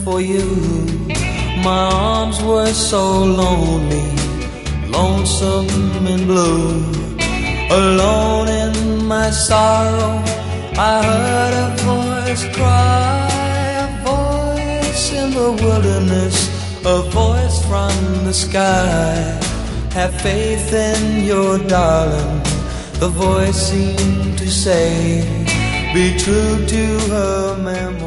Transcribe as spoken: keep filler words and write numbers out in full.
for you. My arms were so lonely, lonesome and blue. Alone in my sorrow, I heard a voice cry, a voice in the wilderness, a voice from the sky. Have faith in your darling, the voice seemed to say. Be true to her memory.